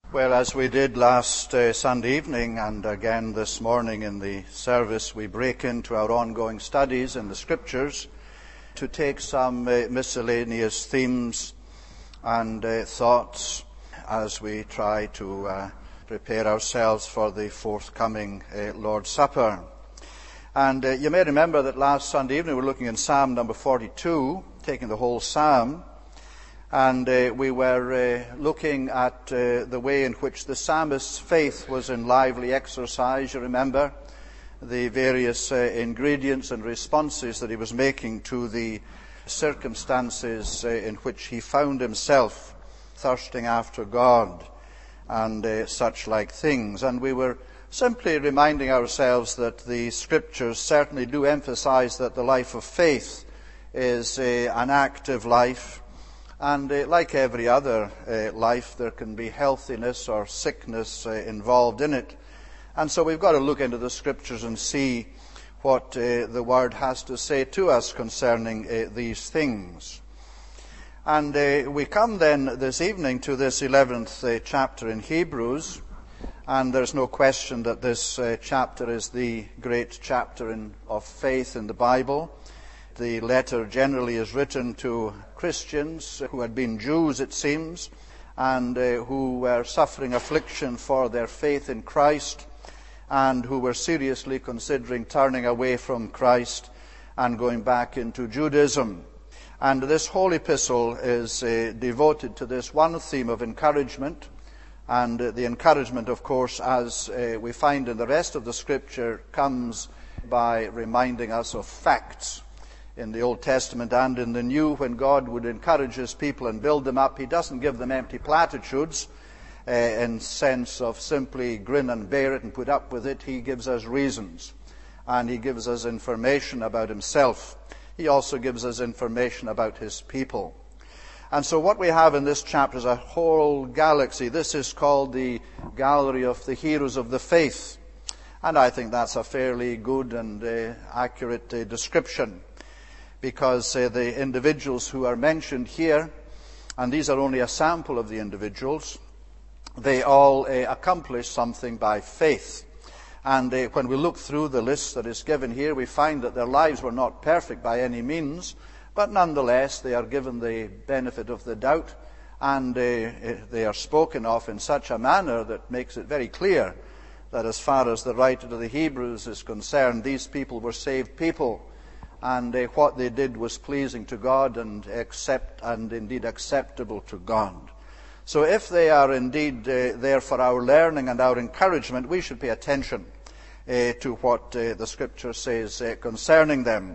Well, as we did last Sunday evening and again this morning in the service, we break into our ongoing studies in the Scriptures to take some miscellaneous themes and thoughts as we try to prepare ourselves for the forthcoming Lord's Supper. And you may remember that last Sunday evening we were looking in Psalm number 42, taking the whole Psalm. And we were looking at the way in which the psalmist's faith was in lively exercise. You remember the various ingredients and responses that he was making to the circumstances in which he found himself thirsting after God and such like things. And we were simply reminding ourselves that the Scriptures certainly do emphasize that the life of faith is an active life. And like every other life, there can be healthiness or sickness involved in it. And so we've got to look into the Scriptures and see what the Word has to say to us concerning these things. And we come then this evening to this 11th chapter in Hebrews. And there's no question that this chapter is the great chapter of faith in the Bible. The letter generally is written to Christians who had been Jews, it seems, and who were suffering affliction for their faith in Christ and who were seriously considering turning away from Christ and going back into Judaism. And this whole epistle is devoted to this one theme of encouragement. And the encouragement, of course, as we find in the rest of the Scripture, comes by reminding us of facts. In the Old Testament and in the New, when God would encourage His people and build them up, He doesn't give them empty platitudes in sense of simply grin and bear it and put up with it. He gives us reasons, and He gives us information about Himself. He also gives us information about His people. And so what we have in this chapter is a whole galaxy. This is called the Gallery of the Heroes of the Faith. And I think that's a fairly good and accurate description. Because the individuals who are mentioned here, and these are only a sample of the individuals, they all accomplish something by faith. And when we look through the list that is given here, we find that their lives were not perfect by any means, but nonetheless they are given the benefit of the doubt, and they are spoken of in such a manner that makes it very clear that as far as the writer to the Hebrews is concerned, these people were saved people. And what they did was pleasing to God and indeed acceptable to God. So if they are indeed there for our learning and our encouragement, we should pay attention to what the Scripture says concerning them.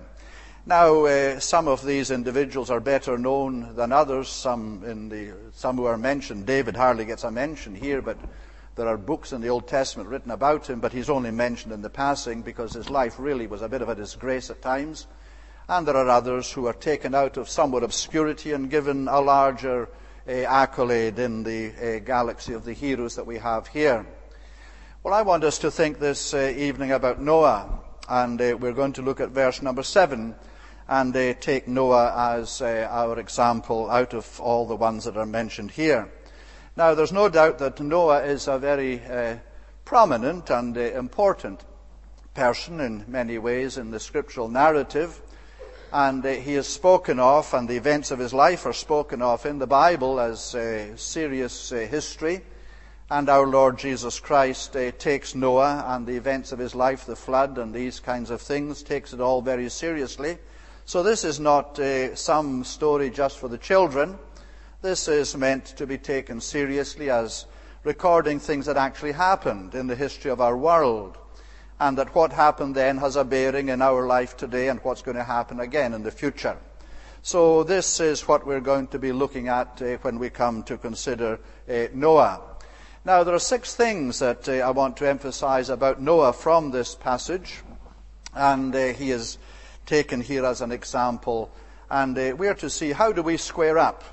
Now, some of these individuals are better known than others. Some who are mentioned, David hardly gets a mention here, but there are books in the Old Testament written about him, but he's only mentioned in the passing because his life really was a bit of a disgrace at times. And there are others who are taken out of somewhat obscurity and given a larger accolade in the galaxy of the heroes that we have here. Well, I want us to think this evening about Noah, and we're going to look at verse number 7 and take Noah as our example out of all the ones that are mentioned here. Now, there's no doubt that Noah is a very prominent and important person in many ways in the scriptural narrative. And he is spoken of, and the events of his life are spoken of in the Bible as serious history. And our Lord Jesus Christ takes Noah and the events of his life, the flood and these kinds of things, takes it all very seriously. So this is not some story just for the children. This is meant to be taken seriously as recording things that actually happened in the history of our world, and that what happened then has a bearing in our life today and what's going to happen again in the future. So this is what we're going to be looking at when we come to consider Noah. Now, there are 6 things that I want to emphasize about Noah from this passage, and he is taken here as an example, and we are to see how do we square up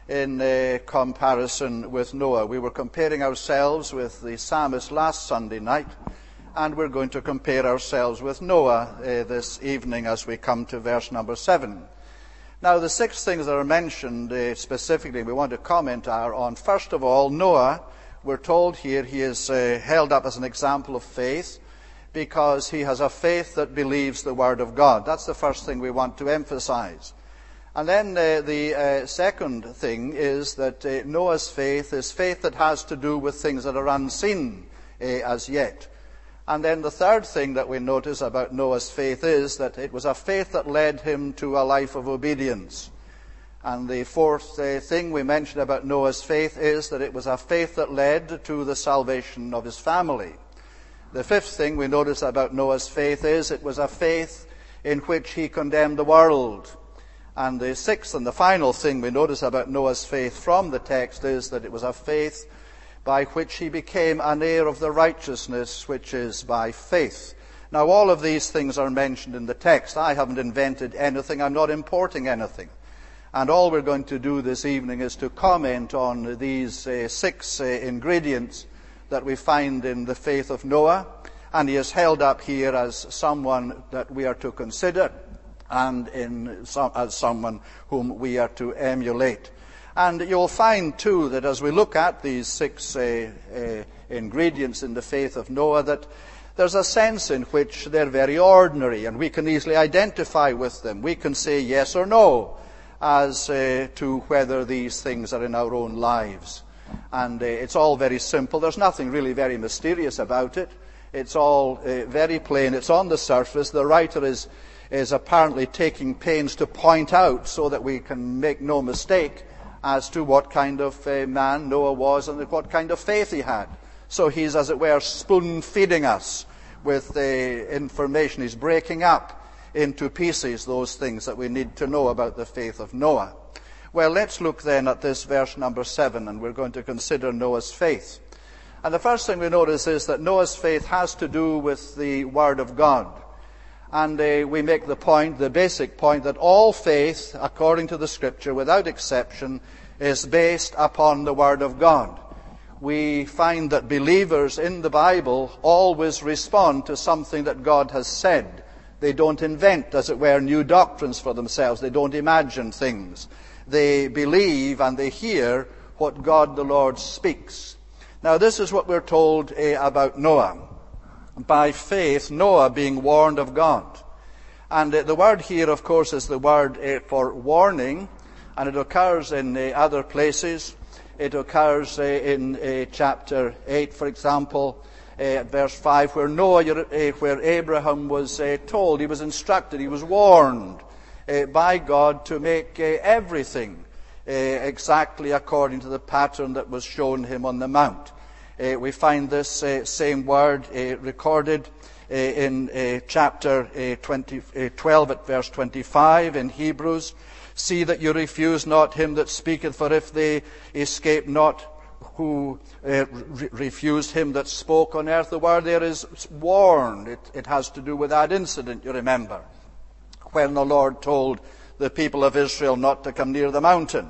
in comparison with Noah. We were comparing ourselves with the psalmist last Sunday night, and we're going to compare ourselves with Noah this evening as we come to verse number 7. Now, the 6 things that are mentioned specifically we want to comment are on, first of all, Noah we're told here he is held up as an example of faith because he has a faith that believes the Word of God. That's the first thing we want to emphasize. And then the second thing is that Noah's faith is faith that has to do with things that are unseen as yet. And then the third thing that we notice about Noah's faith is that it was a faith that led him to a life of obedience. And the fourth thing we mentioned about Noah's faith is that it was a faith that led to the salvation of his family. The fifth thing we notice about Noah's faith is it was a faith in which he condemned the world. And the sixth and the final thing we notice about Noah's faith from the text is that it was a faith by which he became an heir of the righteousness which is by faith. Now, all of these things are mentioned in the text. I haven't invented anything. I'm not importing anything. And all we're going to do this evening is to comment on these six ingredients that we find in the faith of Noah. And he is held up here as someone that we are to consider and as someone whom we are to emulate. And you'll find, too, that as we look at these six ingredients in the faith of Noah, that there's a sense in which they're very ordinary, and we can easily identify with them. We can say yes or no as to whether these things are in our own lives. And it's all very simple. There's nothing really very mysterious about it. It's all very plain. It's on the surface. The writer is apparently taking pains to point out so that we can make no mistake as to what kind of man Noah was and what kind of faith he had. So he's, as it were, spoon-feeding us with the information. He's breaking up into pieces those things that we need to know about the faith of Noah. Well, let's look then at this verse number 7, and we're going to consider Noah's faith. And the first thing we notice is that Noah's faith has to do with the Word of God. And we make the point, the basic point, that all faith, according to the Scripture, without exception, is based upon the Word of God. We find that believers in the Bible always respond to something that God has said. They don't invent, as it were, new doctrines for themselves. They don't imagine things. They believe and they hear what God the Lord speaks. Now, this is what we're told about Noah. By faith, Noah being warned of God. And the word here, of course, is the word for warning, and it occurs in other places. It occurs in chapter 8, for example, verse 5, where where Abraham was told, he was instructed, he was warned by God to make everything exactly according to the pattern that was shown him on the mount. We find this same word recorded in chapter 12 at verse 25 in Hebrews. See that you refuse not him that speaketh, for if they escape not who refused him that spoke on earth. The word there is warned. It has to do with that incident, you remember, when the Lord told the people of Israel not to come near the mountain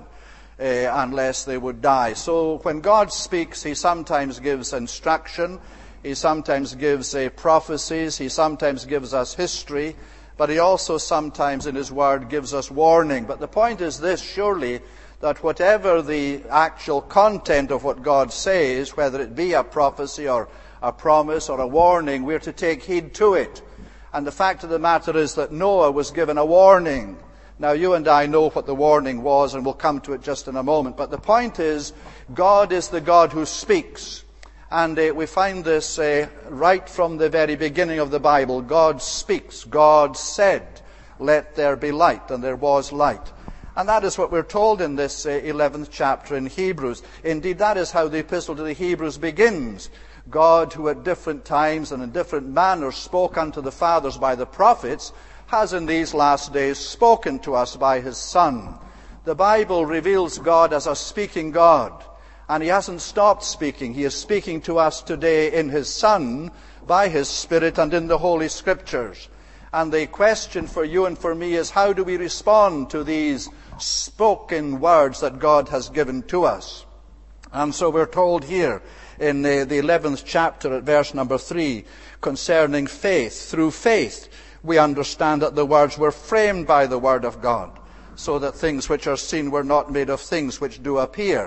unless they would die. So when God speaks, he sometimes gives instruction, he sometimes gives prophecies, he sometimes gives us history, but he also sometimes in his word gives us warning. But the point is this, surely, that whatever the actual content of what God says, whether it be a prophecy or a promise or a warning, we're to take heed to it. And the fact of the matter is that Noah was given a warning. Now, you and I know what the warning was, and we'll come to it just in a moment. But the point is, God is the God who speaks. And we find this right from the very beginning of the Bible. God speaks. God said, "Let there be light," and there was light. And that is what we're told in this 11th chapter in Hebrews. Indeed, that is how the epistle to the Hebrews begins. God, who at different times and in different manners spoke unto the fathers by the prophets, has in these last days spoken to us by his Son. The Bible reveals God as a speaking God. And he hasn't stopped speaking. He is speaking to us today in his Son, by his Spirit, and in the Holy Scriptures. And the question for you and for me is, how do we respond to these spoken words that God has given to us? And so we're told here in the 11th chapter at verse number 3, concerning faith. Through faith, we understand that the words were framed by the Word of God, so that things which are seen were not made of things which do appear.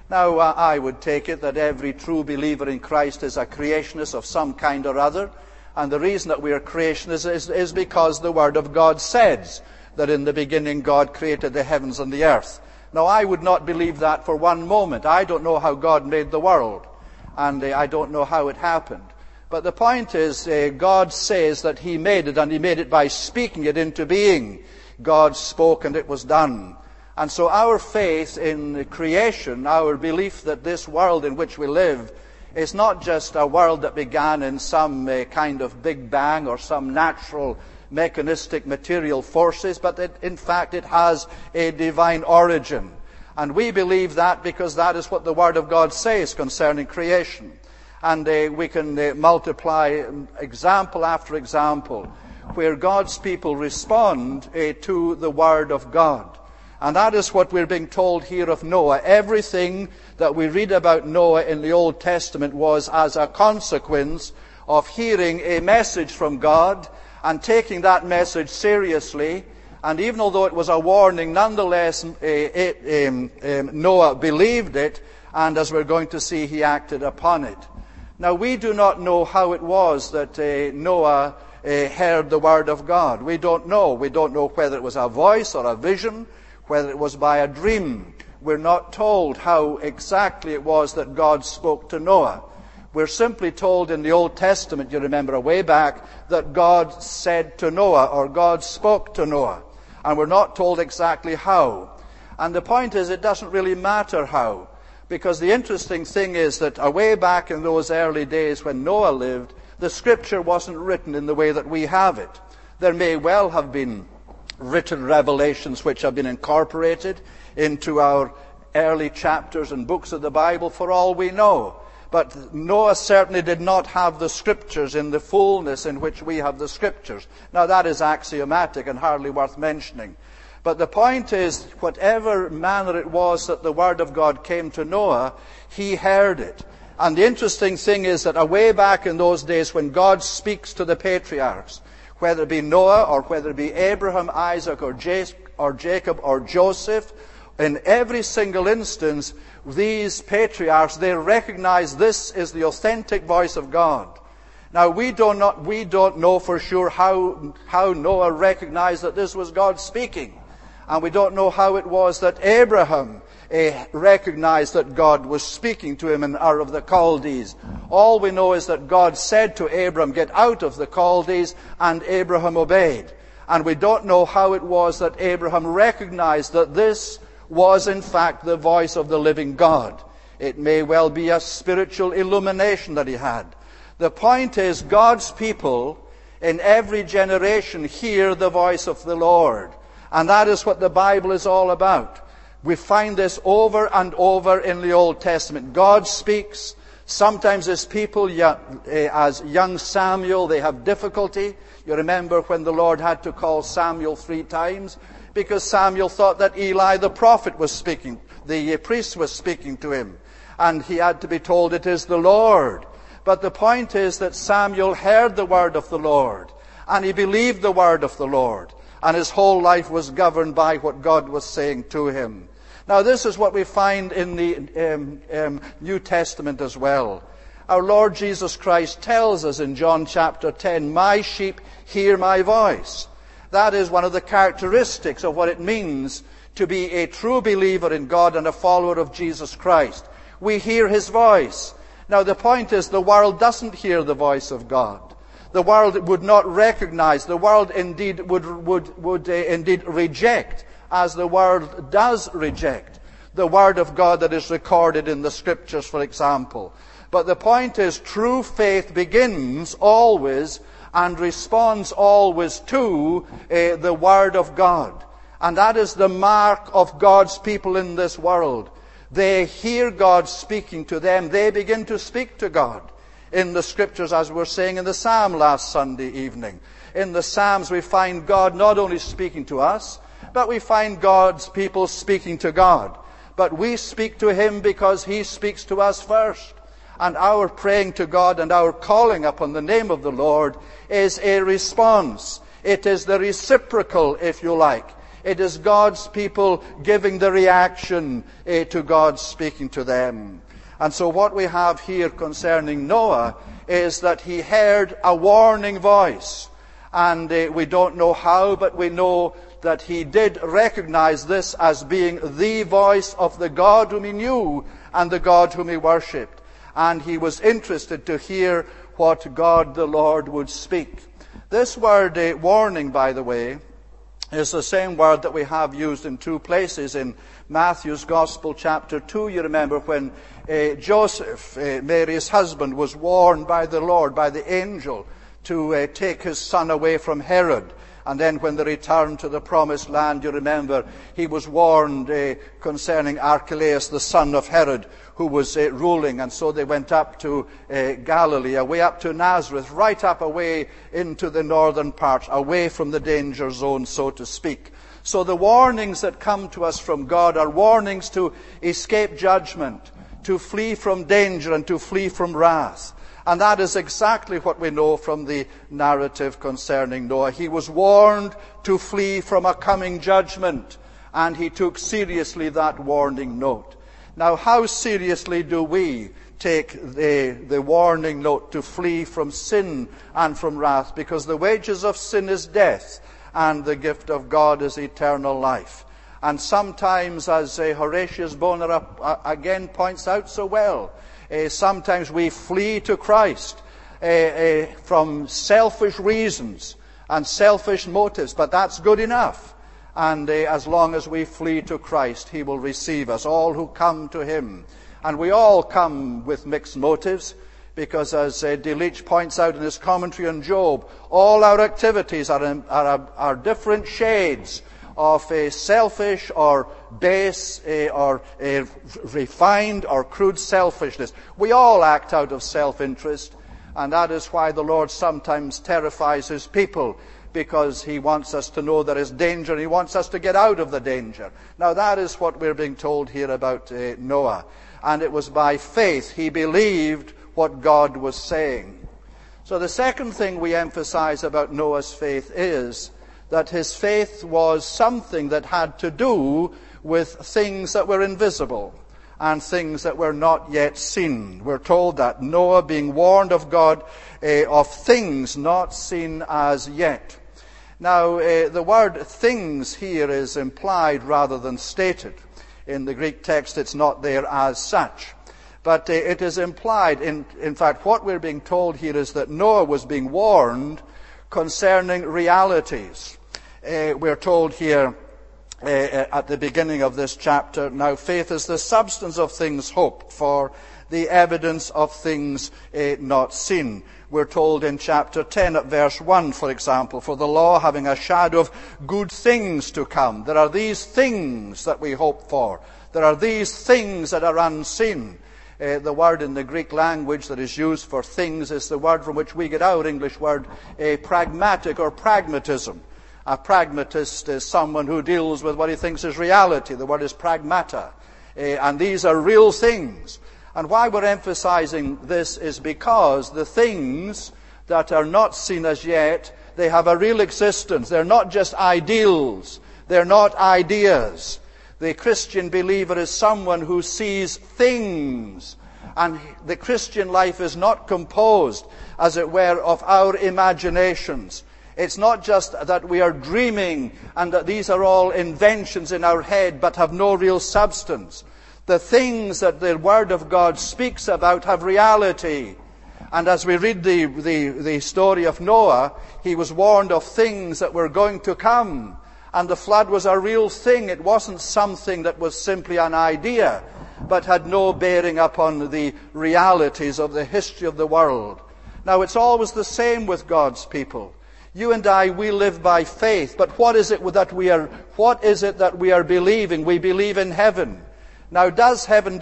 Now, I would take it that every true believer in Christ is a creationist of some kind or other. And the reason that we are creationists is because the Word of God says that in the beginning God created the heavens and the earth. Now, I would not believe that for one moment. I don't know how God made the world, and I don't know how it happened. But the point is, God says that He made it, and He made it by speaking it into being. God spoke and it was done. And so our faith in creation, our belief that this world in which we live is not just a world that began in some kind of big bang or some natural mechanistic material forces, but in fact it has a divine origin. And we believe that because that is what the Word of God says concerning creation. And we can multiply example after example where God's people respond to the Word of God. And that is what we're being told here of Noah. Everything that we read about Noah in the Old Testament was as a consequence of hearing a message from God and taking that message seriously. And even although it was a warning, nonetheless, Noah believed it, and as we're going to see, he acted upon it. Now, we do not know how it was that Noah heard the Word of God. We don't know. We don't know whether it was a voice or a vision, whether it was by a dream. We're not told how exactly it was that God spoke to Noah. We're simply told in the Old Testament, you remember way back, that God said to Noah, or God spoke to Noah. And we're not told exactly how. And the point is, it doesn't really matter how. Because the interesting thing is that way back in those early days when Noah lived, the Scripture wasn't written in the way that we have it. There may well have been written revelations which have been incorporated into our early chapters and books of the Bible, for all we know. But Noah certainly did not have the Scriptures in the fullness in which we have the Scriptures. Now, that is axiomatic and hardly worth mentioning. But the point is, whatever manner it was that the Word of God came to Noah, he heard it. And the interesting thing is that way back in those days when God speaks to the patriarchs, whether it be Noah or whether it be Abraham, Isaac, or Jacob, or Joseph, in every single instance, these patriarchs, they recognize this is the authentic voice of God. Now, we don't know for sure how Noah recognized that this was God speaking. And we don't know how it was that Abraham recognized that God was speaking to him in Ur of the Chaldees. All we know is that God said to Abram, "Get out of the Chaldees," and Abraham obeyed. And we don't know how it was that Abraham recognized that this was in fact the voice of the living God. It may well be a spiritual illumination that he had. The point is, God's people in every generation hear the voice of the Lord. And that is what the Bible is all about. We find this over and over in the Old Testament. God speaks. Sometimes His people, as young Samuel, they have difficulty. You remember when the Lord had to call Samuel 3 times because Samuel thought that Eli the prophet was speaking. The priest was speaking to him. And he had to be told, "It is the Lord." But the point is that Samuel heard the word of the Lord. And he believed the word of the Lord. And his whole life was governed by what God was saying to him. Now, this is what we find in the New Testament as well. Our Lord Jesus Christ tells us in John chapter 10, "My sheep hear my voice." That is one of the characteristics of what it means to be a true believer in God and a follower of Jesus Christ. We hear His voice. Now, the point is, the world doesn't hear the voice of God. The world would not recognize. The world indeed would indeed reject, as the world does reject, the Word of God that is recorded in the Scriptures, for example. But the point is, true faith begins always and responds always to the Word of God. And that is the mark of God's people in this world. They hear God speaking to them. They begin to speak to God. In the Scriptures, as we were saying in the Psalm last Sunday evening. In the Psalms we find God not only speaking to us, but we find God's people speaking to God. But we speak to Him because He speaks to us first. And our praying to God and our calling upon the name of the Lord is a response. It is the reciprocal, if you like. It is God's people giving the reaction to God speaking to them. And so what we have here concerning Noah is that he heard a warning voice. And we don't know how, but we know that he did recognize this as being the voice of the God whom he knew and the God whom he worshipped. And he was interested to hear what God the Lord would speak. This word warning, by the way, is the same word that we have used in two places. In Matthew's Gospel, chapter 2, you remember when Joseph, Mary's husband, was warned by the Lord, by the angel, to take his son away from Herod. And then when they returned to the promised land, you remember, he was warned concerning Archelaus, the son of Herod, who was ruling. And so they went up to Galilee, away up to Nazareth, right up away into the northern part, away from the danger zone, so to speak. So the warnings that come to us from God are warnings to escape judgment, to flee from danger, and to flee from wrath. And that is exactly what we know from the narrative concerning Noah. He was warned to flee from a coming judgment, and he took seriously that warning note. Now, how seriously do we take the warning note to flee from sin and from wrath? Because the wages of sin is death, and the gift of God is eternal life. And sometimes, as Horatius Bonar again points out so well, sometimes we flee to Christ from selfish reasons and selfish motives, but that's good enough. And as long as we flee to Christ, he will receive us, all who come to him. And we all come with mixed motives, because as Delitzsch points out in his commentary on Job, all our activities are different shades of selfish or base or refined or crude selfishness. We all act out of self-interest, and that is why the Lord sometimes terrifies his people, because he wants us to know there is danger, and he wants us to get out of the danger. Now that is what we're being told here about Noah. And it was by faith he believed what God was saying. So the second thing we emphasize about Noah's faith is that his faith was something that had to do with things that were invisible and things that were not yet seen. We're told that Noah, being warned of God of things not seen as yet. Now, the word things here is implied rather than stated. In the Greek text, it's not there as such. But it is implied. In fact, what we're being told here is that Noah was being warned concerning realities. We're told here at the beginning of this chapter, now faith is the substance of things hoped for, the evidence of things not seen. We're told in chapter 10 at verse 1, for example, for the law having a shadow of good things to come. There are these things that we hope for. There are these things that are unseen. The word in the Greek language that is used for things is the word from which we get our English word pragmatic or pragmatism. A pragmatist is someone who deals with what he thinks is reality. The word is pragmata. And these are real things. And why we're emphasizing this is because the things that are not seen as yet, they have a real existence. They're not just ideals. They're not ideas. The Christian believer is someone who sees things. And the Christian life is not composed, as it were, of our imaginations. It's not just that we are dreaming and that these are all inventions in our head but have no real substance. The things that the Word of God speaks about have reality. And as we read the story of Noah, he was warned of things that were going to come. And the flood was a real thing. It wasn't something that was simply an idea, but had no bearing upon the realities of the history of the world. Now, it's always the same with God's people. You and I, we live by faith. But what is it that we are believing? We believe in heaven. Now, does heaven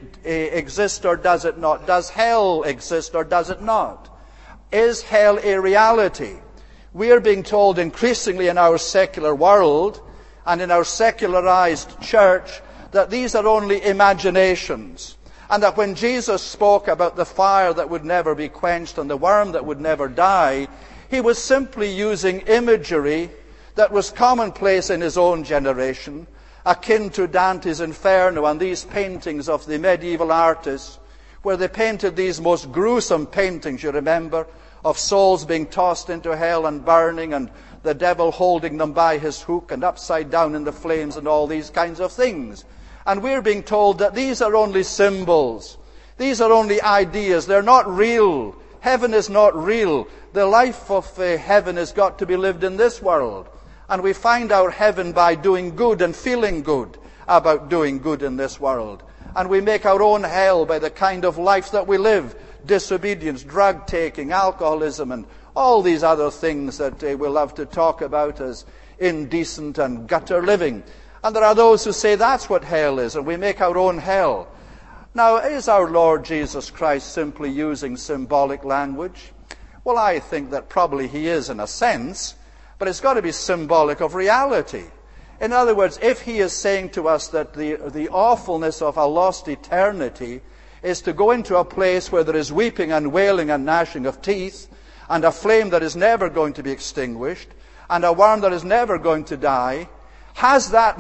exist or does it not? Does hell exist or does it not? Is hell a reality? We are being told increasingly in our secular world and in our secularized church that these are only imaginations. And that when Jesus spoke about the fire that would never be quenched and the worm that would never die, he was simply using imagery that was commonplace in his own generation, akin to Dante's Inferno and these paintings of the medieval artists, where they painted these most gruesome paintings, you remember, of souls being tossed into hell and burning, and the devil holding them by his hook and upside down in the flames and all these kinds of things. And we're being told that these are only symbols. These are only ideas. They're not real. Heaven is not real. The life of heaven has got to be lived in this world. And we find our heaven by doing good and feeling good about doing good in this world. And we make our own hell by the kind of life that we live. Disobedience, drug taking, alcoholism, and all these other things that we love to talk about as indecent and gutter living. And there are those who say that's what hell is, and we make our own hell. Now, is our Lord Jesus Christ simply using symbolic language? Well, I think that probably he is in a sense, but it's got to be symbolic of reality. In other words, if he is saying to us that the awfulness of a lost eternity is to go into a place where there is weeping and wailing and gnashing of teeth, and a flame that is never going to be extinguished, and a worm that is never going to die, has that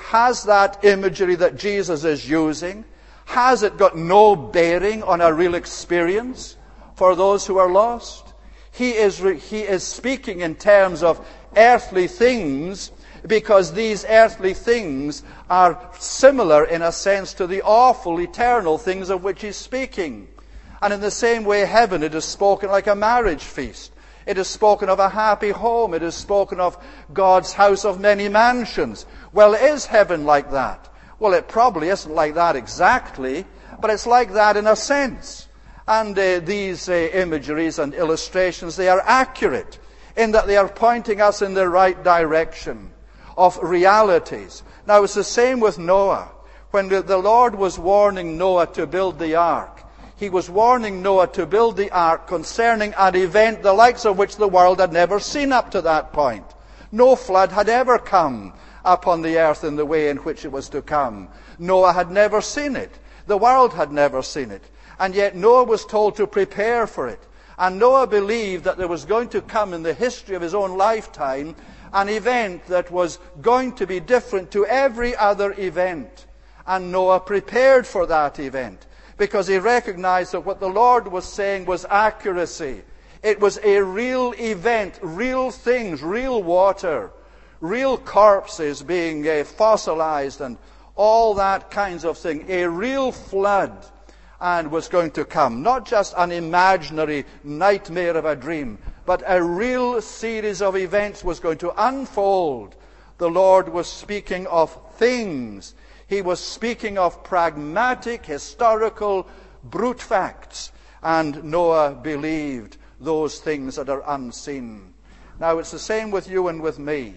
imagery that Jesus is using, has it got no bearing on a real experience for those who are lost? He is speaking in terms of earthly things, because these earthly things are similar in a sense to the awful eternal things of which he's speaking. And in the same way, heaven, it is spoken like a marriage feast. It is spoken of a happy home. It is spoken of God's house of many mansions. Well, is heaven like that? Well, it probably isn't like that exactly, but it's like that in a sense. And these imageries and illustrations, they are accurate in that they are pointing us in the right direction of realities. Now, it's the same with Noah. When the Lord was warning Noah to build the ark, he was warning Noah to build the ark concerning an event the likes of which the world had never seen up to that point. No flood had ever come upon the earth in the way in which it was to come. Noah had never seen it. The world had never seen it. And yet Noah was told to prepare for it. And Noah believed that there was going to come in the history of his own lifetime an event that was going to be different to every other event. And Noah prepared for that event, because he recognized that what the Lord was saying was accuracy. It was a real event, real things, real water, real corpses being fossilized and all that kinds of thing. A real flood and was going to come. Not just an imaginary nightmare of a dream, but a real series of events was going to unfold. The Lord was speaking of things. He was speaking of pragmatic, historical, brute facts. And Noah believed those things that are unseen. Now, it's the same with you and with me.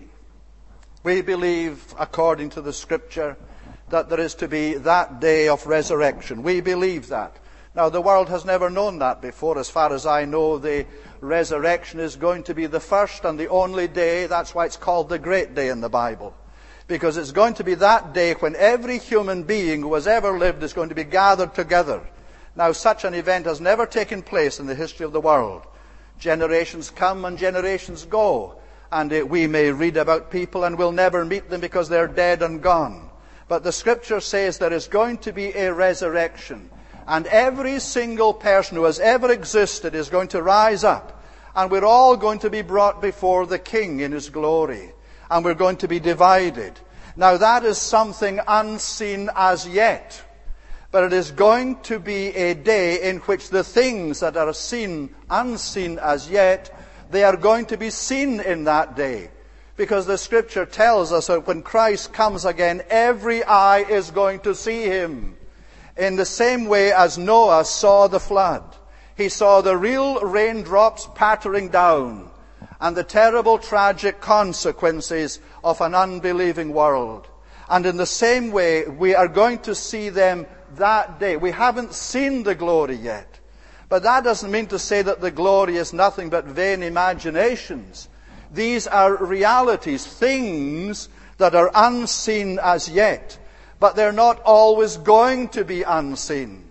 We believe, according to the Scripture, that there is to be that day of resurrection. We believe that. Now, the world has never known that before. As far as I know, the resurrection is going to be the first and the only day. That's why it's called the Great Day in the Bible. Because it's going to be that day when every human being who has ever lived is going to be gathered together. Now, such an event has never taken place in the history of the world. Generations come and generations go. And we may read about people and we'll never meet them because they're dead and gone. But the Scripture says there is going to be a resurrection. And every single person who has ever existed is going to rise up. And we're all going to be brought before the King in His glory. And we're going to be divided. Now, that is something unseen as yet. But it is going to be a day in which the things that are seen, unseen as yet, they are going to be seen in that day. Because the Scripture tells us that when Christ comes again, every eye is going to see Him. In the same way as Noah saw the flood. He saw the real raindrops pattering down and the terrible tragic consequences of an unbelieving world. And in the same way, we are going to see them that day. We haven't seen the glory yet. But that doesn't mean to say that the glory is nothing but vain imaginations. These are realities, things that are unseen as yet. But they're not always going to be unseen.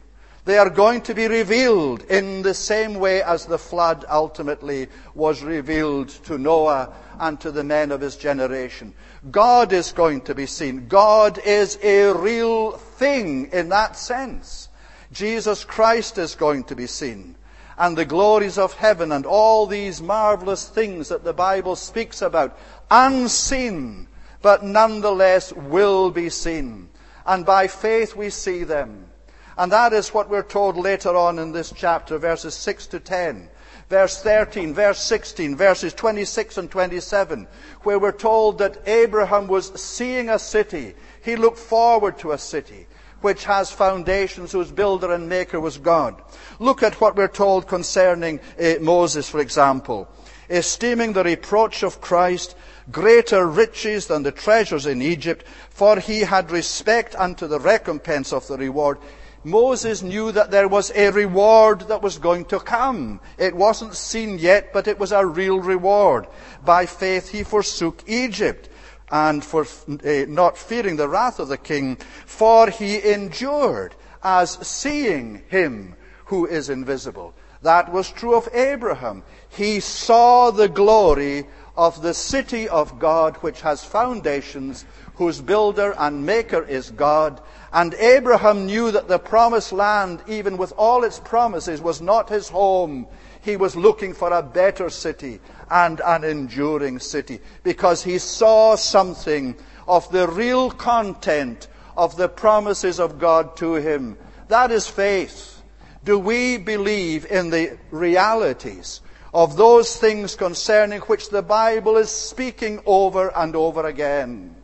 They are going to be revealed in the same way as the flood ultimately was revealed to Noah and to the men of his generation. God is going to be seen. God is a real thing in that sense. Jesus Christ is going to be seen. And the glories of heaven and all these marvelous things that the Bible speaks about, unseen, but nonetheless will be seen. And by faith we see them. And that is what we're told later on in this chapter, verses 6 to 10. Verse 13, verse 16, verses 26 and 27, where we're told that Abraham was seeing a city. He looked forward to a city which has foundations, whose builder and maker was God. Look at what we're told concerning Moses, for example. Esteeming the reproach of Christ greater riches than the treasures in Egypt, for he had respect unto the recompense of the reward. Moses knew that there was a reward that was going to come. It wasn't seen yet, but it was a real reward. By faith he forsook Egypt, and for not fearing the wrath of the king, for he endured as seeing him who is invisible. That was true of Abraham. He saw the glory of the city of God, which has foundations, whose builder and maker is God. And Abraham knew that the promised land, even with all its promises, was not his home. He was looking for a better city and an enduring city, because he saw something of the real content of the promises of God to him. That is faith. Do we believe in the realities of those things concerning which the Bible is speaking over and over again?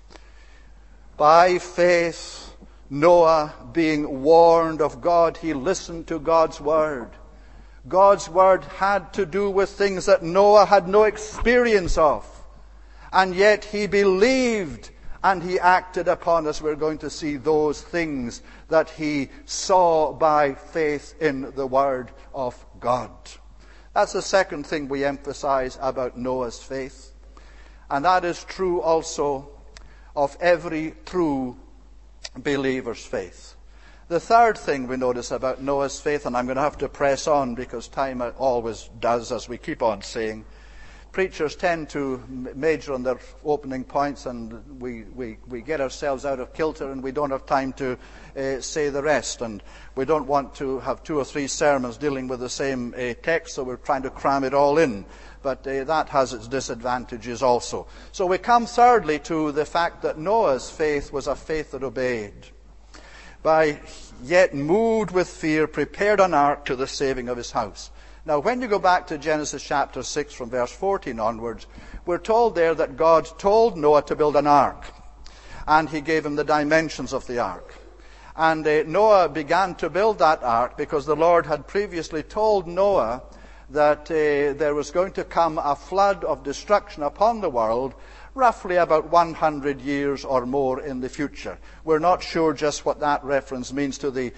By faith, Noah, being warned of God, he listened to God's word. God's word had to do with things that Noah had no experience of. And yet he believed and he acted upon, as we're going to see, those things that he saw by faith in the word of God. That's the second thing we emphasize about Noah's faith. And that is true also of every true believer's faith. The third thing we notice about Noah's faith, and I'm going to have to press on because time always does, as we keep on saying. Preachers tend to major on their opening points, and we get ourselves out of kilter, and we don't have time to say the rest. And we don't want to have 2 or 3 sermons dealing with the same text, so we're trying to cram it all in. But that has its disadvantages also. So we come thirdly to the fact that Noah's faith was a faith that obeyed. By yet moved with fear, prepared an ark to the saving of his house. Now, when you go back to Genesis chapter 6 from verse 14 onwards, we're told there that God told Noah to build an ark. And he gave him the dimensions of the ark. And Noah began to build that ark because the Lord had previously told Noah that there was going to come a flood of destruction upon the world, roughly about 100 years or more in the future. We're not sure just what that reference means to the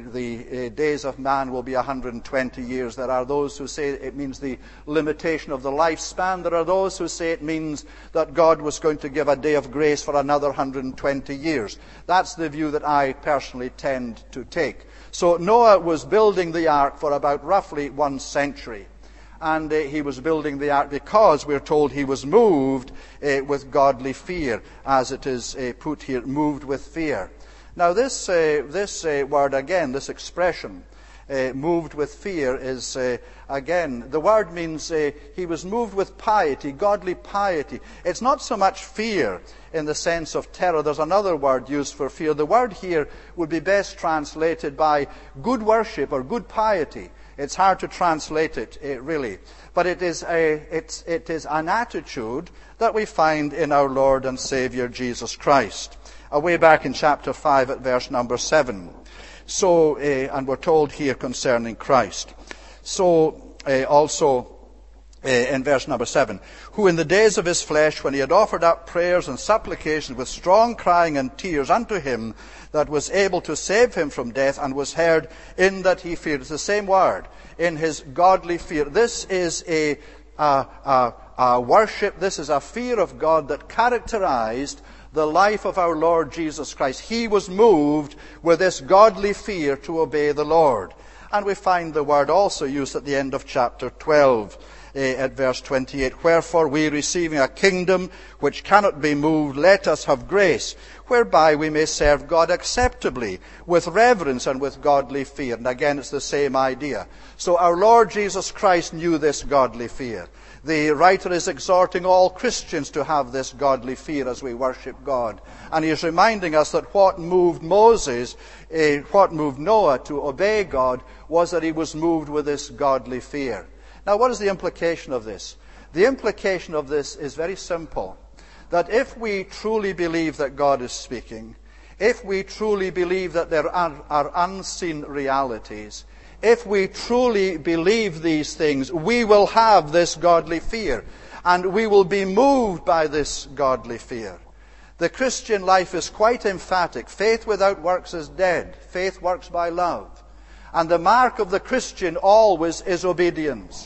days of man will be 120 years. There are those who say it means the limitation of the lifespan. There are those who say it means that God was going to give a day of grace for another 120 years. That's the view that I personally tend to take. So Noah was building the ark for about roughly 1 century. And he was building the ark because we're told he was moved with godly fear, as it is put here, moved with fear. Now this word again, this expression, moved with fear, is again, the word means he was moved with piety, godly piety. It's not so much fear in the sense of terror. There's another word used for fear. The word here would be best translated by good worship or good piety. It's hard to translate it, really. But it is an attitude that we find in our Lord and Savior Jesus Christ. Way back in chapter 5 at verse number 7. So, and we're told here concerning Christ. So, also in verse number 7, who in the days of his flesh, when he had offered up prayers and supplications with strong crying and tears unto him that was able to save him from death, and was heard in that he feared. It's the same word, in his godly fear. This is a worship, this is a fear of God that characterized the life of our Lord Jesus Christ. He was moved with this godly fear to obey the Lord. And we find the word also used at the end of chapter 12, at verse 28. Wherefore we, receiving a kingdom which cannot be moved, let us have grace, whereby we may serve God acceptably, with reverence and with godly fear. And again, it's the same idea. So our Lord Jesus Christ knew this godly fear. The writer is exhorting all Christians to have this godly fear as we worship God. And he is reminding us that what moved what moved Noah to obey God was that he was moved with this godly fear. Now, what is the implication of this? The implication of this is very simple. That if we truly believe that God is speaking, if we truly believe that there are unseen realities, if we truly believe these things, we will have this godly fear, and we will be moved by this godly fear. The Christian life is quite emphatic. Faith without works is dead. Faith works by love. And the mark of the Christian always is obedience.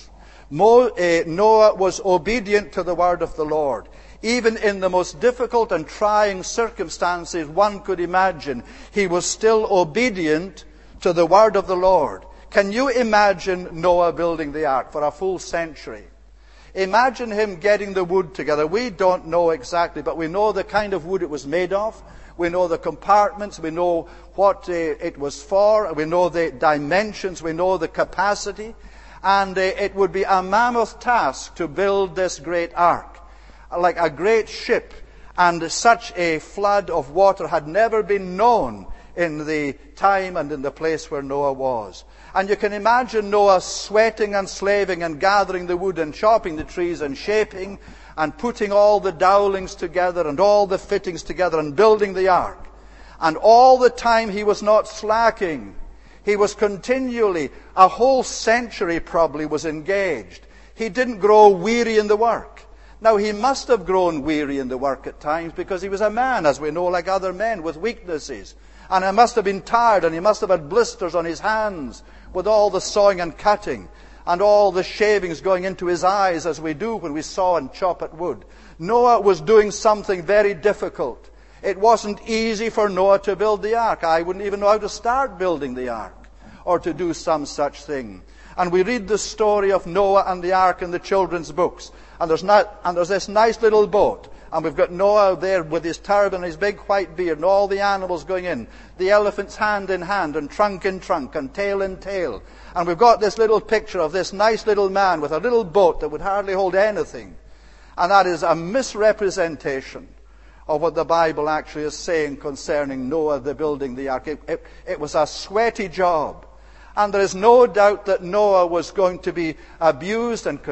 Noah was obedient to the word of the Lord. Even in the most difficult and trying circumstances one could imagine, he was still obedient to the word of the Lord. Can you imagine Noah building the ark for a full century? Imagine him getting the wood together. We don't know exactly, but we know the kind of wood it was made of. We know the compartments. We know what it was for. We know the dimensions. We know the capacity. And it would be a mammoth task to build this great ark, like a great ship. And such a flood of water had never been known in the time and in the place where Noah was. And you can imagine Noah sweating and slaving and gathering the wood and chopping the trees and shaping and putting all the dowlings together and all the fittings together and building the ark. And all the time he was not slacking. He was continually, a whole century probably, was engaged. He didn't grow weary in the work. Now, he must have grown weary in the work at times because he was a man, as we know, like other men, with weaknesses. And he must have been tired, and he must have had blisters on his hands with all the sawing and cutting and all the shavings going into his eyes, as we do when we saw and chop at wood. Noah was doing something very difficult. It wasn't easy for Noah to build the ark. I wouldn't even know how to start building the ark or to do some such thing. And we read the story of Noah and the ark in the children's books. And there's this nice little boat. And we've got Noah there with his turban and his big white beard and all the animals going in. The elephants hand in hand and trunk in trunk and tail in tail. And we've got this little picture of this nice little man with a little boat that would hardly hold anything. And that is a misrepresentation of what the Bible actually is saying concerning Noah, the building the ark. It was a sweaty job. And there is no doubt that Noah was going to be abused and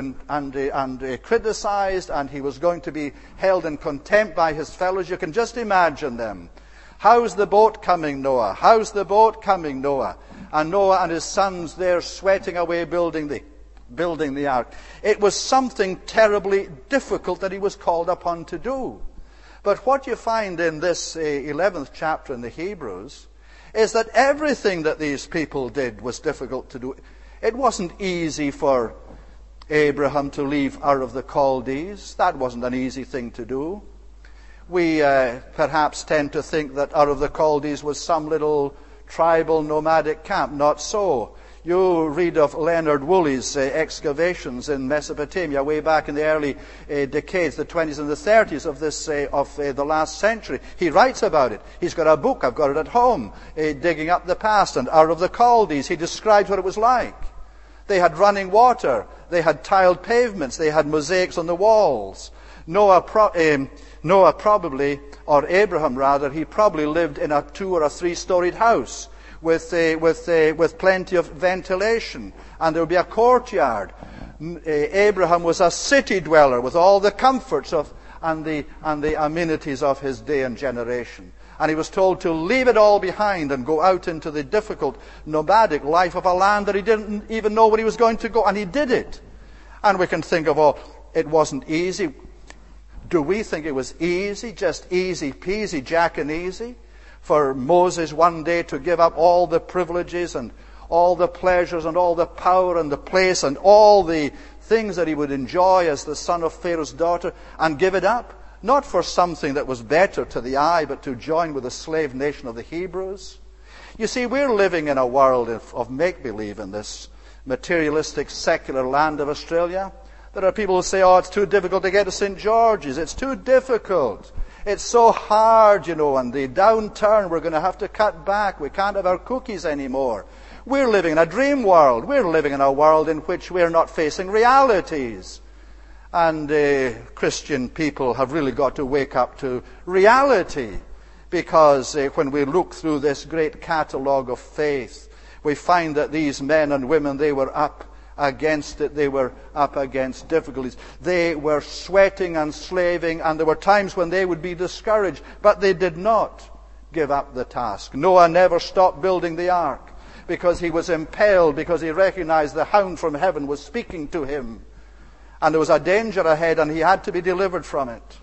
criticized, and he was going to be held in contempt by his fellows. You can just imagine them. How's the boat coming, Noah? How's the boat coming, Noah? And Noah and his sons there sweating away building the ark. It was something terribly difficult that he was called upon to do. But what you find in this 11th chapter in the Hebrews is that everything that these people did was difficult to do. It wasn't easy for Abraham to leave Ur of the Chaldees. That wasn't an easy thing to do. We perhaps tend to think that Ur of the Chaldees was some little tribal nomadic camp. Not so. You read of Leonard Woolley's excavations in Mesopotamia way back in the early decades, the 20s and the 30s of the last century. He writes about it. He's got a book, I've got it at home, Digging Up the Past, and Ur of the Chaldees. He describes what it was like. They had running water. They had tiled pavements. They had mosaics on the walls. Noah probably, or Abraham rather, he probably lived in a 2 or a 3-storied house with plenty of ventilation, and there would be a courtyard. Abraham was a city dweller with all the comforts and the amenities of his day and generation. And he was told to leave it all behind and go out into the difficult nomadic life of a land that he didn't even know where he was going to go. And he did it. And we can think of, it wasn't easy. Do we think it was easy, just easy peasy, jack and easy, for Moses one day to give up all the privileges and all the pleasures and all the power and the place and all the things that he would enjoy as the son of Pharaoh's daughter and give it up? not for something that was better to the eye, but to join with the slave nation of the Hebrews. You see, we're living in a world of make-believe in this materialistic, secular land of Australia. There are people who say, oh, it's too difficult to get to St. George's. It's too difficult. It's so hard, and the downturn, we're going to have to cut back. We can't have our cookies anymore. We're living in a dream world. We're living in a world in which we're not facing realities. And Christian people have really got to wake up to reality, because when we look through this great catalogue of faith, we find that these men and women, they were up against it. They were up against difficulties. They were sweating and slaving, and there were times when they would be discouraged, but they did not give up the task. Noah never stopped building the ark because he was impelled, because he recognized the hound from heaven was speaking to him, and there was a danger ahead and he had to be delivered from it.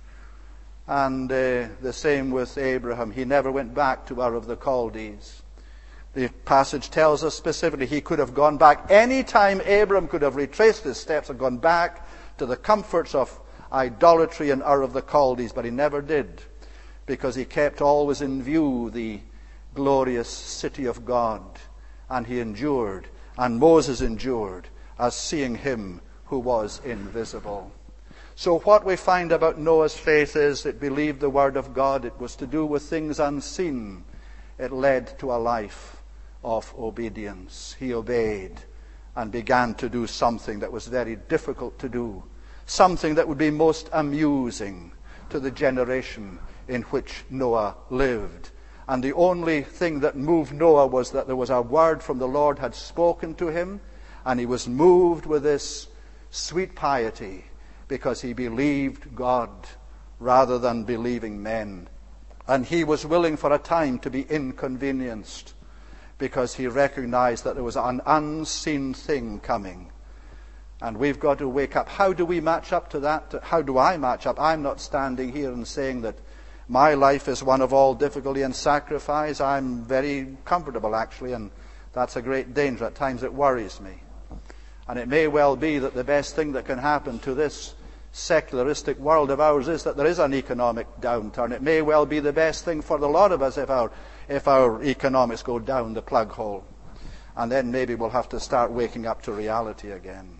And the same with Abraham. He never went back to Ur of the Chaldees. The passage tells us specifically he could have gone back. Any time Abram could have retraced his steps and gone back to the comforts of idolatry in Ur of the Chaldees, but he never did, because he kept always in view the glorious city of God, and he endured, and Moses endured, as seeing him who was invisible. So what we find about Noah's faith is it believed the word of God. It was to do with things unseen. It led to a life of obedience. He obeyed and began to do something that was very difficult to do, something that would be most amusing to the generation in which Noah lived. And the only thing that moved Noah was that there was a word from the Lord had spoken to him, and he was moved with this sweet piety because he believed God rather than believing men. And he was willing for a time to be inconvenienced because he recognized that there was an unseen thing coming. And we've got to wake up. How do we match up to that? How do I match up? I'm not standing here and saying that my life is one of all difficulty and sacrifice. I'm very comfortable, actually, and that's a great danger. At times it worries me. And it may well be that the best thing that can happen to this secularistic world of ours is that there is an economic downturn. It may well be the best thing for the lot of us if our economics go down the plug hole. And then maybe we'll have to start waking up to reality again.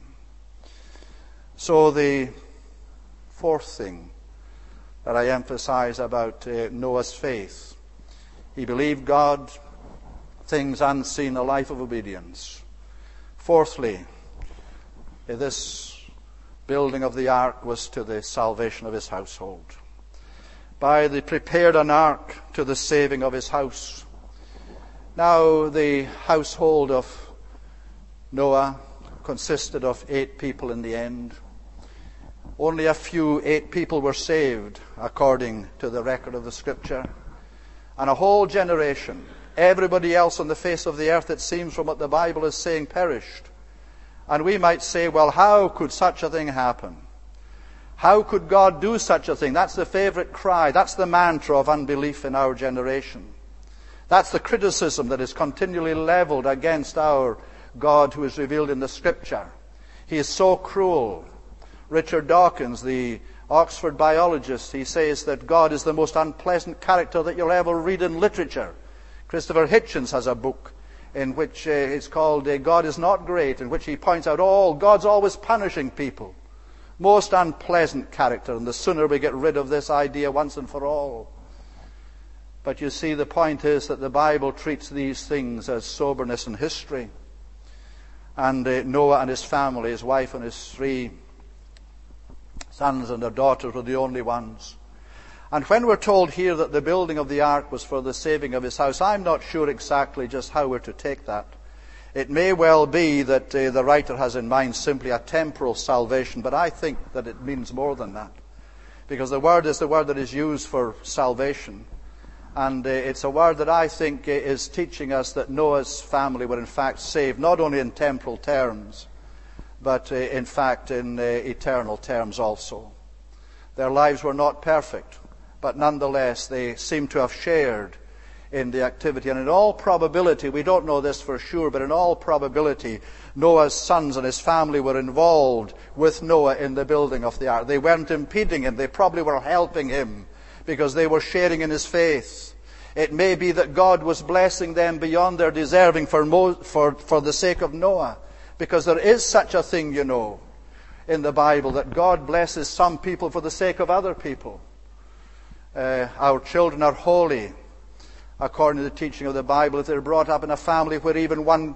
So the fourth thing that I emphasize about Noah's faith, he believed God, things unseen, a life of obedience. Fourthly, this building of the ark was to the salvation of his household. By the prepared an ark to the saving of his house. Now the household of Noah consisted of 8 people in the end. Only a few, 8 people were saved, according to the record of the Scripture. And a whole generation, everybody else on the face of the earth, it seems from what the Bible is saying, perished. And we might say, well, how could such a thing happen? How could God do such a thing? That's the favorite cry. That's the mantra of unbelief in our generation. That's the criticism that is continually leveled against our God who is revealed in the Scripture. He is so cruel. Richard Dawkins, the Oxford biologist, he says that God is the most unpleasant character that you'll ever read in literature. Christopher Hitchens has a book in which it's called God is Not Great, in which he points out God's always punishing people. Most unpleasant character, and the sooner we get rid of this idea once and for all. But you see, the point is that the Bible treats these things as soberness and history. And Noah and his family, his wife and his 3 sons and their daughters were the only ones. And when we're told here that the building of the ark was for the saving of his house, I'm not sure exactly just how we're to take that. It may well be that the writer has in mind simply a temporal salvation, but I think that it means more than that. Because the word is the word that is used for salvation. And it's a word that I think is teaching us that Noah's family were in fact saved, not only in temporal terms, but in fact in eternal terms also. Their lives were not perfect, but nonetheless they seem to have shared in the activity. And in all probability, we don't know this for sure, but in all probability, Noah's sons and his family were involved with Noah in the building of the ark. They weren't impeding him. They probably were helping him because they were sharing in his faith. It may be that God was blessing them beyond their deserving for the sake of Noah, because there is such a thing, you know, in the Bible, that God blesses some people for the sake of other people. Our children are holy according to the teaching of the Bible if they're brought up in a family where even one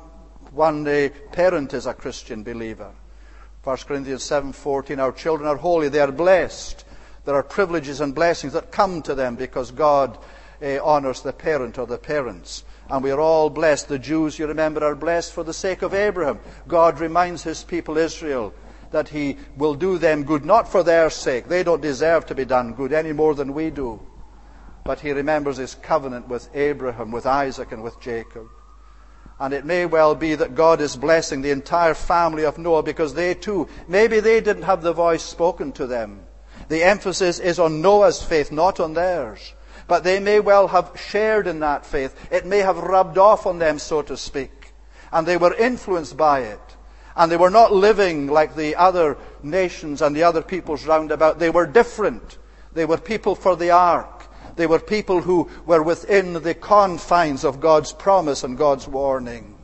parent is a Christian believer. 1 Corinthians 7:14, our children are holy, they are blessed. There are privileges and blessings that come to them because God honors the parent or the parents. And we are all blessed. The Jews, you remember, are blessed for the sake of Abraham. God reminds his people Israel that he will do them good, not for their sake. They don't deserve to be done good any more than we do. But he remembers his covenant with Abraham, with Isaac, and with Jacob. And it may well be that God is blessing the entire family of Noah because they too, maybe they didn't have the voice spoken to them. The emphasis is on Noah's faith, not on theirs. But they may well have shared in that faith. It may have rubbed off on them, so to speak. And they were influenced by it. And they were not living like the other nations and the other peoples round about. They were different. They were people for the ark. They were people who were within the confines of God's promise and God's warning.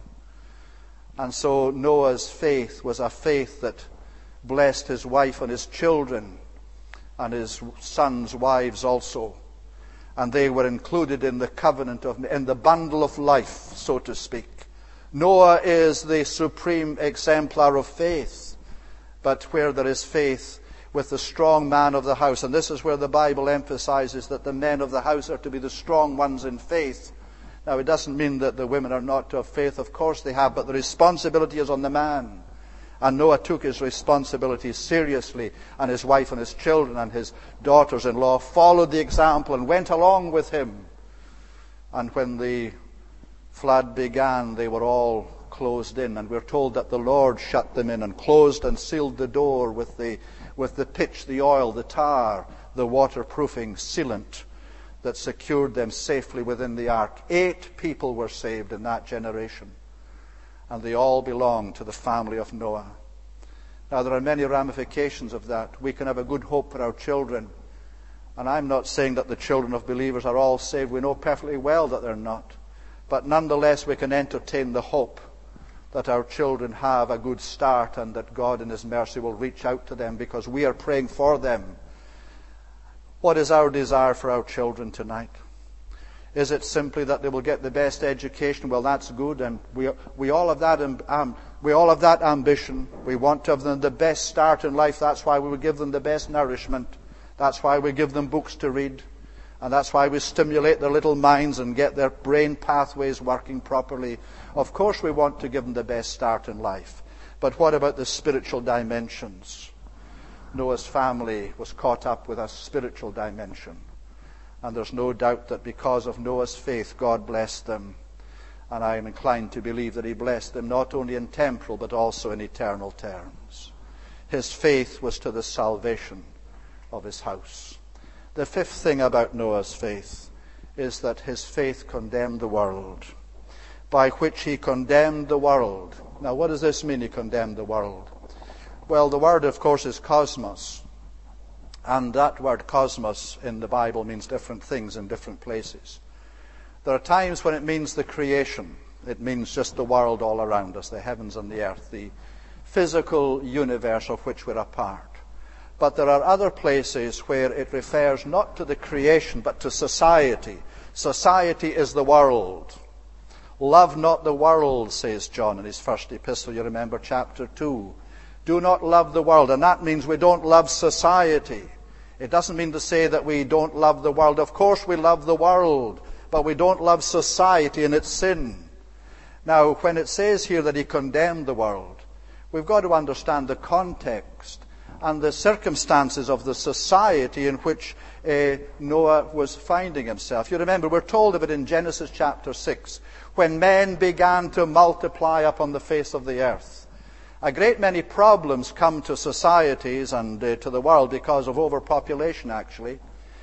And so Noah's faith was a faith that blessed his wife and his children and his sons' wives also. And they were included in the covenant in the bundle of life, so to speak. Noah is the supreme exemplar of faith. But where there is faith with the strong man of the house, and this is where the Bible emphasizes that the men of the house are to be the strong ones in faith. Now, it doesn't mean that the women are not to have faith. Of course they have, but the responsibility is on the man. And Noah took his responsibility seriously, and his wife and his children and his daughters-in-law followed the example and went along with him. And when the flood began, they were all closed in, and we're told that the Lord shut them in and closed and sealed the door with the pitch, the oil, the tar, the waterproofing sealant that secured them safely within the ark. 8 people were saved in that generation, and they all belonged to the family of Noah. Now, there are many ramifications of that. We can have a good hope for our children, and I'm not saying that the children of believers are all saved. We know perfectly well that they're not. But nonetheless, we can entertain the hope that our children have a good start and that God in his mercy will reach out to them because we are praying for them. What is our desire for our children tonight? Is it simply that they will get the best education? Well, that's good, and we all have that ambition. We want to have them the best start in life. That's why we will give them the best nourishment. That's why we give them books to read. And that's why we stimulate their little minds and get their brain pathways working properly. Of course we want to give them the best start in life. But what about the spiritual dimensions? Noah's family was caught up with a spiritual dimension. And there's no doubt that because of Noah's faith, God blessed them. And I am inclined to believe that he blessed them not only in temporal but also in eternal terms. His faith was to the salvation of his house. The 5th thing about Noah's faith is that his faith condemned the world, by which he condemned the world. Now, what does this mean, he condemned the world? Well, the word, of course, is cosmos. And that word cosmos in the Bible means different things in different places. There are times when it means the creation. It means just the world all around us, the heavens and the earth, the physical universe of which we're a part. But there are other places where it refers not to the creation, but to society. Society is the world. Love not the world, says John in his first epistle. You remember chapter 2. Do not love the world. And that means we don't love society. It doesn't mean to say that we don't love the world. Of course we love the world, but we don't love society and its sin. Now, when it says here that he condemned the world, we've got to understand the context and the circumstances of the society in which Noah was finding himself. You remember, we're told of it in Genesis chapter 6, when men began to multiply upon the face of the earth. A great many problems come to societies and to the world because of overpopulation, actually.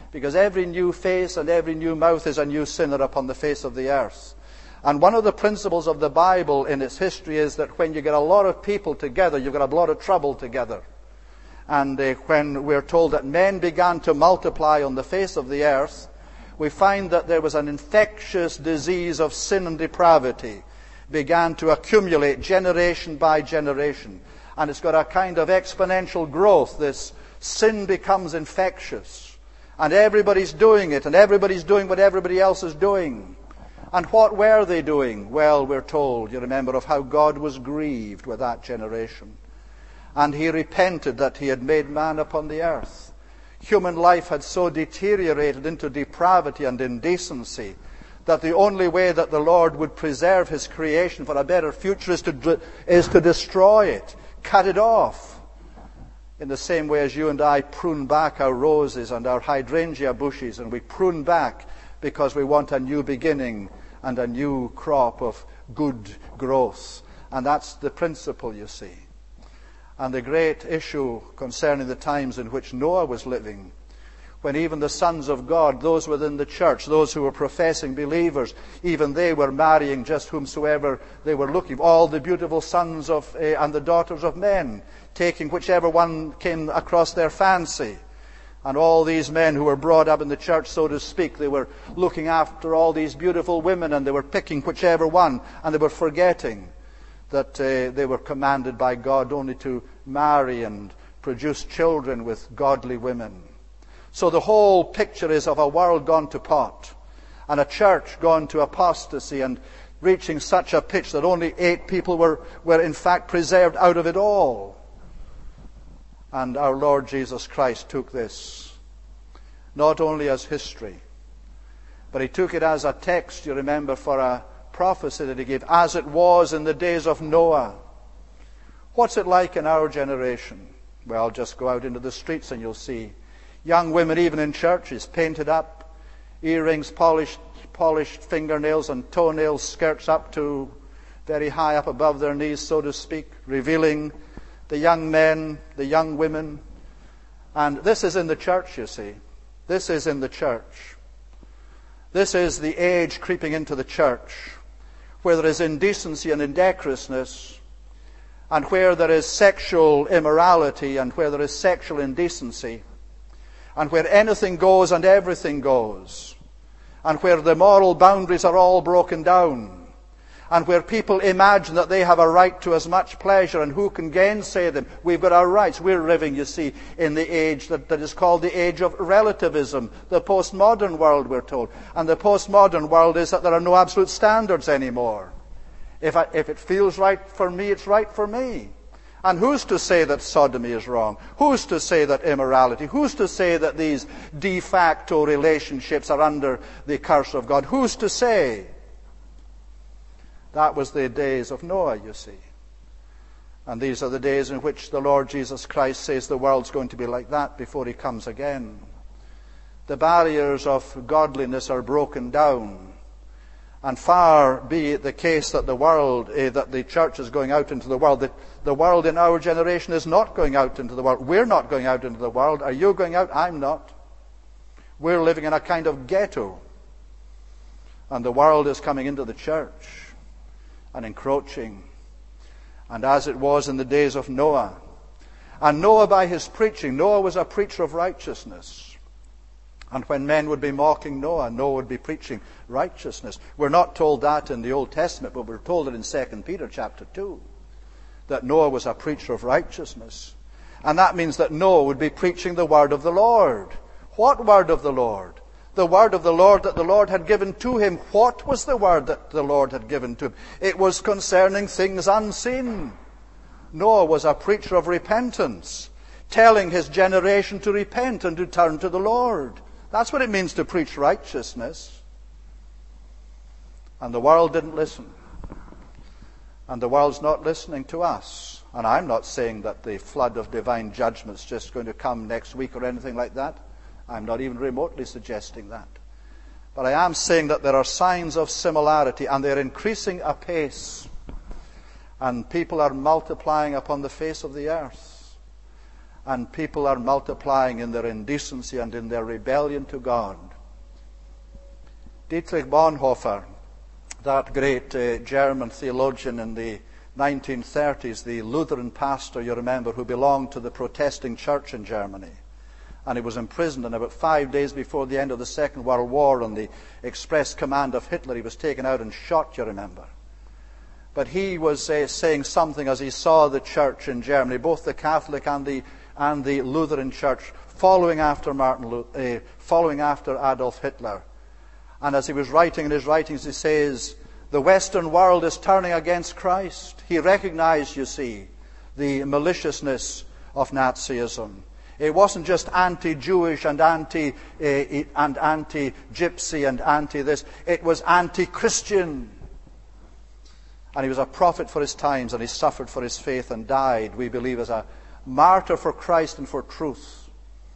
Because every new face and every new mouth is a new sinner upon the face of the earth. And one of the principles of the Bible in its history is that when you get a lot of people together, you've got a lot of trouble together. And when we're told that men began to multiply on the face of the earth, we find that there was an infectious disease of sin and depravity began to accumulate generation by generation. And it's got a kind of exponential growth. This sin becomes infectious. And everybody's doing it, and everybody's doing what everybody else is doing. And what were they doing? Well, we're told, you remember, of how God was grieved with that generation. And he repented that he had made man upon the earth. Human life had so deteriorated into depravity and indecency that the only way that the Lord would preserve his creation for a better future is to destroy it, cut it off. In the same way as you and I prune back our roses and our hydrangea bushes, and we prune back because we want a new beginning and a new crop of good growth. And that's the principle, you see. And the great issue concerning the times in which Noah was living, when even the sons of God, those within the church, those who were professing believers, even they were marrying just whomsoever they were looking, all the beautiful sons of and the daughters of men, taking whichever one came across their fancy. And all these men who were brought up in the church, so to speak, they were looking after all these beautiful women, and they were picking whichever one, and they were forgetting that they were commanded by God only to marry and produce children with godly women. So the whole picture is of a world gone to pot, and a church gone to apostasy, and reaching such a pitch that only 8 people were in fact preserved out of it all. And our Lord Jesus Christ took this not only as history, but he took it as a text, you remember, for a prophecy that he gave, as it was in the days of Noah. What's it like in our generation? Well, just go out into the streets and you'll see young women, even in churches, painted up, earrings, polished fingernails and toenails, skirts up to very high up above their knees, so to speak, revealing the young men, the young women. And this is in the church, you see. This is in the church. This is the age creeping into the church, where there is indecency and indecorousness, and where there is sexual immorality, and where there is sexual indecency, and where anything goes and everything goes, and where the moral boundaries are all broken down, and where people imagine that they have a right to as much pleasure, and who can gainsay them? We've got our rights. We're living, you see, in the age that is called the age of relativism, the postmodern world, we're told. And the postmodern world is that there are no absolute standards anymore. If it feels right for me, it's right for me. And who's to say that sodomy is wrong? Who's to say that immorality? Who's to say that these de facto relationships are under the curse of God? Who's to say? That was the days of Noah, you see. And these are the days in which the Lord Jesus Christ says the world's going to be like that before he comes again. The barriers of godliness are broken down. And far be it the case that that the church is going out into the world. The world in our generation is not going out into the world. We're not going out into the world. Are you going out? I'm not. We're living in a kind of ghetto. And the world is coming into the church and encroaching. And as it was in the days of Noah. And Noah, by his preaching, Noah was a preacher of righteousness. And when men would be mocking Noah, Noah would be preaching righteousness. We're not told that in the Old Testament, but we're told it in 2 Peter chapter 2, that Noah was a preacher of righteousness. And that means that Noah would be preaching the word of the Lord. What word of the Lord? The word of the Lord that the Lord had given to him. What was the word that the Lord had given to him? It was concerning things unseen. Noah was a preacher of repentance, telling his generation to repent and to turn to the Lord. That's what it means to preach righteousness. And the world didn't listen. And the world's not listening to us. And I'm not saying that the flood of divine judgment's just going to come next week or anything like that. I'm not even remotely suggesting that. But I am saying that there are signs of similarity, and they're increasing apace. And people are multiplying upon the face of the earth. and people are multiplying in their indecency and in their rebellion to God. Dietrich Bonhoeffer, that great German theologian in the 1930s, the Lutheran pastor, you remember, who belonged to the protesting church in Germany. And he was imprisoned, and about 5 days before the end of the Second World War, on the express command of Hitler, he was taken out and shot, you remember. But he was saying something as he saw the church in Germany, both the Catholic and the Lutheran church, following after Adolf Hitler. And as he was writing in his writings, he says, the Western world is turning against Christ. He recognized, you see, the maliciousness of Nazism. It wasn't just anti-Jewish and anti-gypsy and anti-this. It was anti-Christian. And he was a prophet for his times, and he suffered for his faith and died, we believe, as a martyr for Christ and for truth.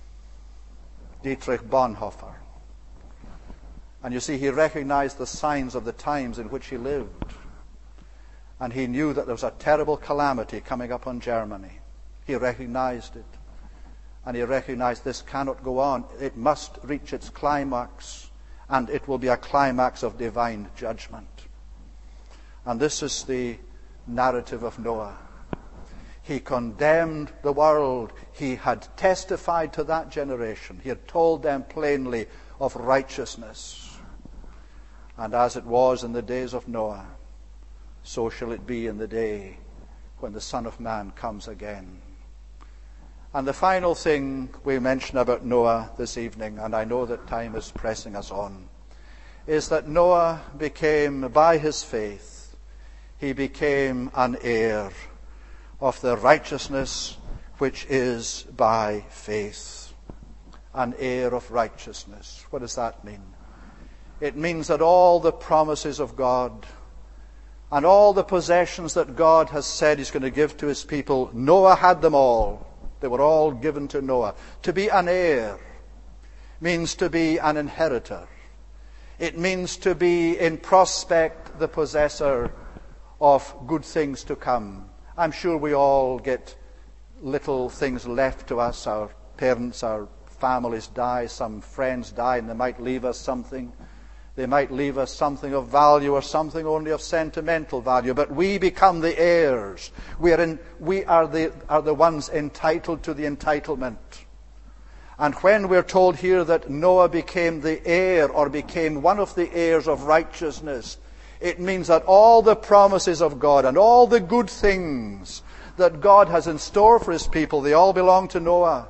Dietrich Bonhoeffer. And you see, he recognized the signs of the times in which he lived. And he knew that there was a terrible calamity coming upon Germany. He recognized it. And he recognized this cannot go on. It must reach its climax. And it will be a climax of divine judgment. And this is the narrative of Noah. He condemned the world. He had testified to that generation. He had told them plainly of righteousness. And as it was in the days of Noah, so shall it be in the day when the Son of Man comes again. And the final thing we mention about Noah this evening, and I know that time is pressing us on, is that Noah became, by his faith, he became an heir of the righteousness which is by faith. An heir of righteousness. What does that mean? It means that all the promises of God and all the possessions that God has said He's going to give to His people, Noah had them all. They were all given to Noah. To be an heir means to be an inheritor. It means to be in prospect the possessor of good things to come. I'm sure we all get little things left to us. Our parents, our families die, some friends die, and they might leave us something. They might leave us something of value or something only of sentimental value. But we become the heirs. We are the ones entitled to the entitlement. And when we're told here that Noah became the heir or became one of the heirs of righteousness, it means that all the promises of God and all the good things that God has in store for His people, they all belong to Noah.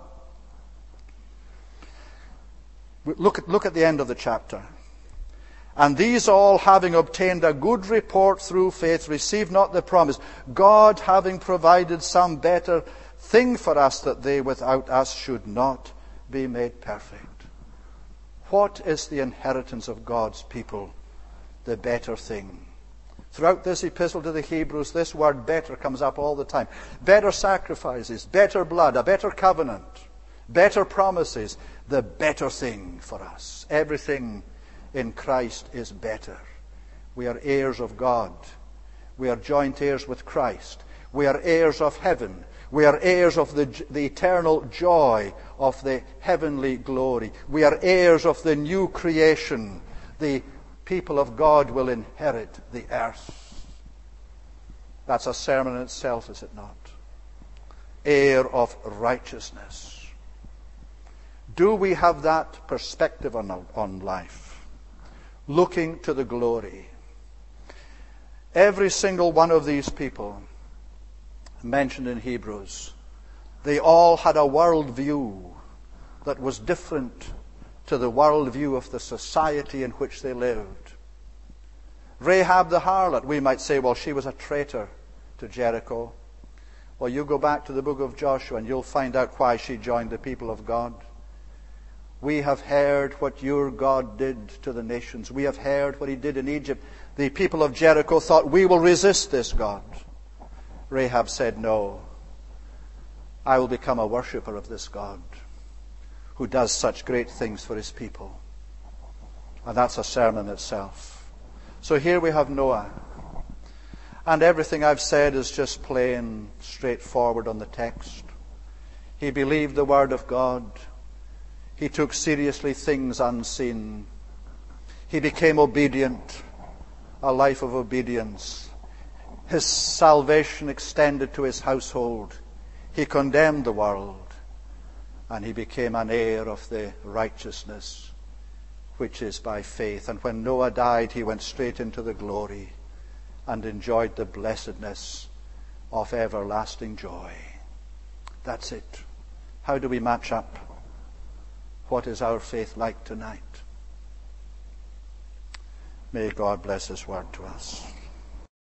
Look at the end of the chapter. And these all, having obtained a good report through faith, received not the promise, God having provided some better thing for us, that they without us should not be made perfect. What is the inheritance of God's people? The better thing. Throughout this epistle to the Hebrews, this word better comes up all the time. Better sacrifices, better blood, a better covenant, better promises, the better thing for us. Everything in Christ is better. We are heirs of God. We are joint heirs with Christ. We are heirs of heaven. We are heirs of the eternal joy of the heavenly glory. We are heirs of the new creation. The people of God will inherit the earth. That's a sermon in itself, is it not? Heir of righteousness. Do we have that perspective on life? Looking to the glory. Every single one of these people mentioned in Hebrews, they all had a worldview that was different to the worldview of the society in which they lived. Rahab the harlot, we might say, well, she was a traitor to Jericho. Well, you go back to the book of Joshua and you'll find out why she joined the people of God. We have heard what your God did to the nations. We have heard what He did in Egypt. The people of Jericho thought, we will resist this God. Rahab said, no, I will become a worshipper of this God who does such great things for His people. And that's a sermon itself. So here we have Noah. And everything I've said is just plain straightforward on the text. He believed the word of God. He took seriously things unseen. He became obedient, a life of obedience. His salvation extended to his household. He condemned the world, and he became an heir of the righteousness which is by faith. And when Noah died, he went straight into the glory and enjoyed the blessedness of everlasting joy. That's it. How do we match up? What is our faith like tonight? May God bless his word to us.